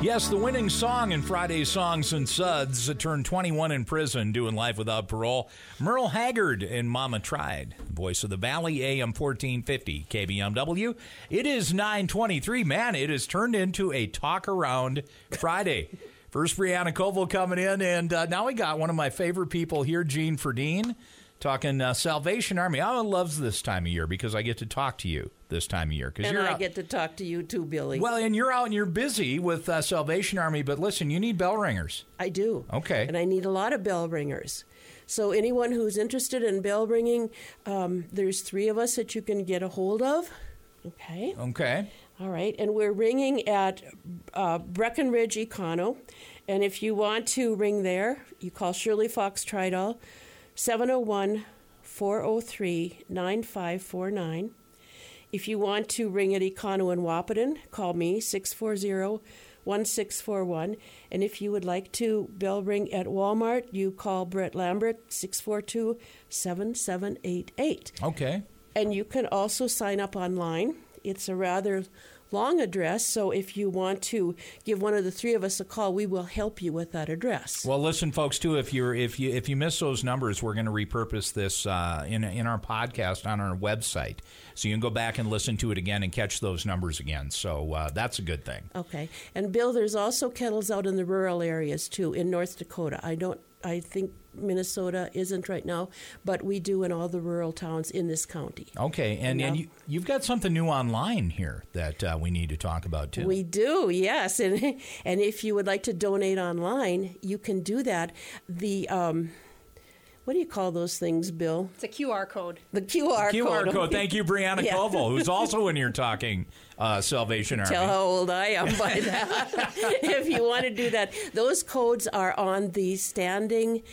Yes, the winning song in Friday's Songs and Suds turned 21 in prison doing life without parole. Merle Haggard and Mama Tried. Voice of the Valley, AM 1450, KBMW. It is 9:23. Man, it has turned into a talk around Friday. First, Brianna Koval coming in, and now we got one of my favorite people here, Gene Ferdine, talking Salvation Army. I love this time of year because I get to talk to you this time of year. And I get to talk to you too, Billy. Well, and you're out and you're busy with Salvation Army, but listen, you need bell ringers. I do. Okay. And I need a lot of bell ringers. So anyone who's interested in bell ringing, there's 3 of us that you can get a hold of. Okay. Okay. All right. And we're ringing at Breckenridge Econo. And if you want to ring there, you call Shirley Fox Tridal, 701-403-9549. If you want to ring at Econo in Wahpeton, call me, 640-1641. And if you would like to bell ring at Walmart, you call Brett Lambert, 642-7788. Okay. And you can also sign up online. It's a rather long address, so if you want to give one of the 3 of us a call, we will help you with that address. Well, listen, folks, too, if you miss those numbers, we're going to repurpose this in our podcast on our website, so you can go back and listen to it again and catch those numbers again. So that's a good thing. Okay, and Bill, there's also kettles out in the rural areas too in North Dakota. I think Minnesota isn't right now, but we do in all the rural towns in this county. Okay, and you've got something new online here that we need to talk about, too. We do, yes. And if you would like to donate online, you can do that. The what do you call those things, Bill? It's a QR code. The QR code. Thank you, Brianna Koval, who's also in here talking Salvation Army. Tell how old I am by that. If you want to do that, those codes are on the standing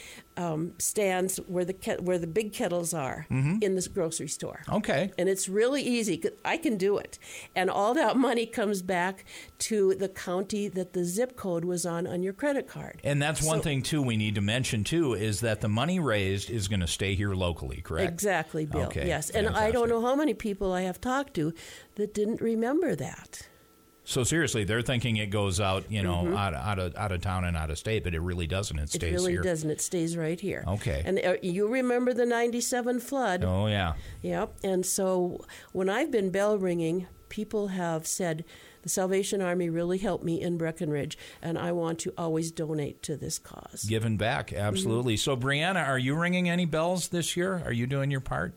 stands where the big kettles are in this grocery store. Okay. And it's really easy. I can do it. And all that money comes back to the county that the zip code was on your credit card. And that's one thing, too, we need to mention, too, is that the money raised is going to stay here locally, correct? Exactly, Bill. Okay. Yes. And fantastic. I don't know how many people I have talked to that didn't remember that. So seriously, they're thinking it goes out, out of town and out of state, but it really doesn't. It stays here. It really doesn't. It stays right here. Okay. And you remember the 97 flood? Oh, yeah. Yep. And so when I've been bell ringing, people have said, the Salvation Army really helped me in Breckenridge, and I want to always donate to this cause. Giving back, absolutely. So, Brianna, are you ringing any bells this year? Are you doing your part?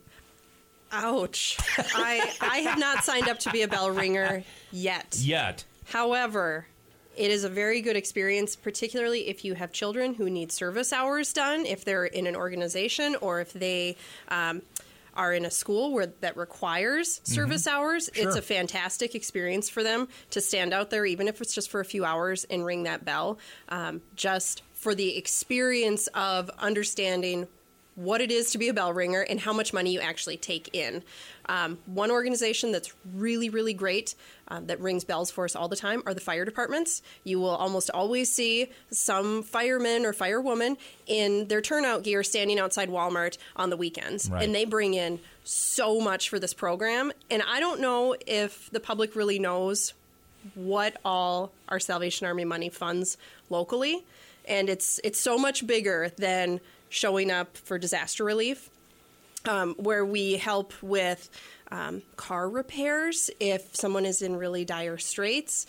Ouch. I have not signed up to be a bell ringer yet. However, it is a very good experience, particularly if you have children who need service hours done, if they're in an organization or if they are in a school that requires service hours. Sure. It's a fantastic experience for them to stand out there, even if it's just for a few hours, and ring that bell, just for the experience of understanding what it is to be a bell ringer and how much money you actually take in. One organization that's really, really great that rings bells for us all the time are the fire departments. You will almost always see some firemen or firewomen in their turnout gear standing outside Walmart on the weekends. Right. And they bring in so much for this program. And I don't know if the public really knows what all our Salvation Army money funds locally. And it's so much bigger than showing up for disaster relief, where we help with car repairs if someone is in really dire straits.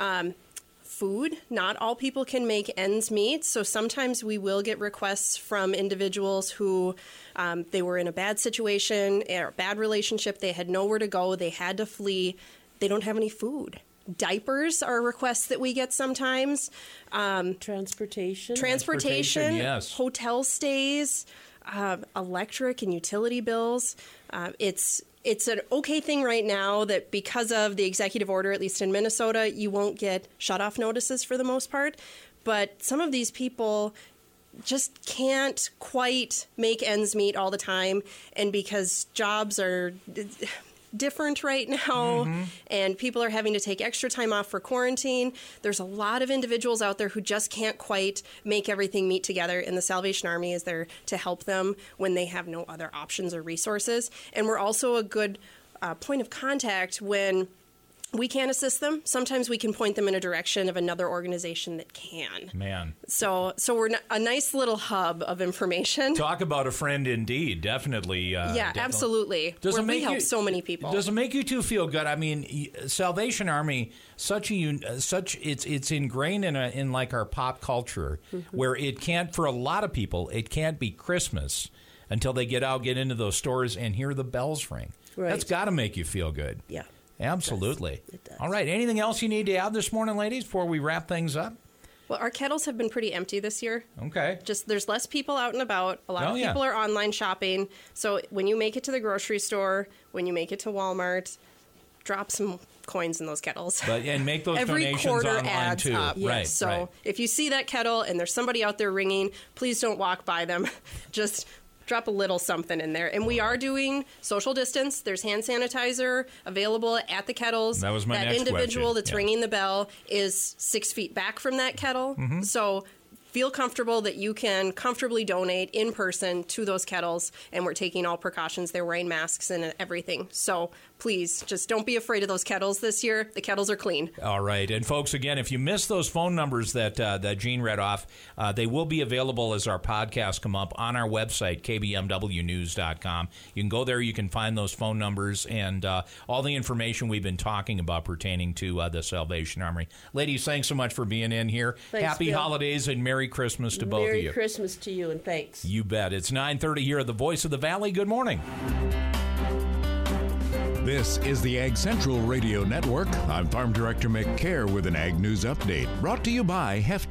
Food. Not all people can make ends meet, so sometimes we will get requests from individuals who they were in a bad situation or a bad relationship. They had nowhere to go. They had to flee. They don't have any food. Diapers are requests that we get sometimes. Transportation, yes. Hotel stays, electric and utility bills. It's an okay thing right now that because of the executive order, at least in Minnesota, you won't get shut-off notices for the most part. But some of these people just can't quite make ends meet all the time. And because jobs are different right now and people are having to take extra time off for quarantine, there's a lot of individuals out there who just can't quite make everything meet together, and the Salvation Army is there to help them when they have no other options or resources. And we're also a good point of contact when we can't assist them. Sometimes we can point them in a direction of another organization that can. Man. So we're a nice little hub of information. Talk about a friend indeed. Definitely. Definitely. Absolutely. We help so many people. Does it make you two feel good? I mean, Salvation Army, it's ingrained in like our pop culture, where it can't, for a lot of people, it can't be Christmas until they get into those stores and hear the bells ring. Right. That's got to make you feel good. Yeah. Absolutely. It does. All right. Anything else you need to add this morning, ladies, before we wrap things up? Well, our kettles have been pretty empty this year. Okay. Just there's less people out and about. A lot of people are online shopping. So when you make it to the grocery store, when you make it to Walmart, drop some coins in those kettles. And make those Every donations quarter online adds too. up. Right. So if you see that kettle and there's somebody out there ringing, please don't walk by them. Just drop a little something in there. And we are doing social distance. There's hand sanitizer available at the kettles. That was my next question. That individual that's ringing the bell is 6 feet back from that kettle. So feel comfortable that you can comfortably donate in person to those kettles, and we're taking all precautions. They're wearing masks and everything. So please, just don't be afraid of those kettles this year. The kettles are clean. All right. And folks, again, if you missed those phone numbers that Jean read off, they will be available as our podcasts come up on our website, kbmwnews.com. You can go there. You can find those phone numbers and all the information we've been talking about pertaining to the Salvation Army. Ladies, thanks so much for being in here. Thanks, Happy Bill. holidays and Merry Christmas to both of you. Merry Christmas to you, and thanks. You bet. It's 9:30 here at the Voice of the Valley. Good morning. This is the Ag Central Radio Network. I'm Farm Director Mick Kerr with an Ag News Update, brought to you by Hefty.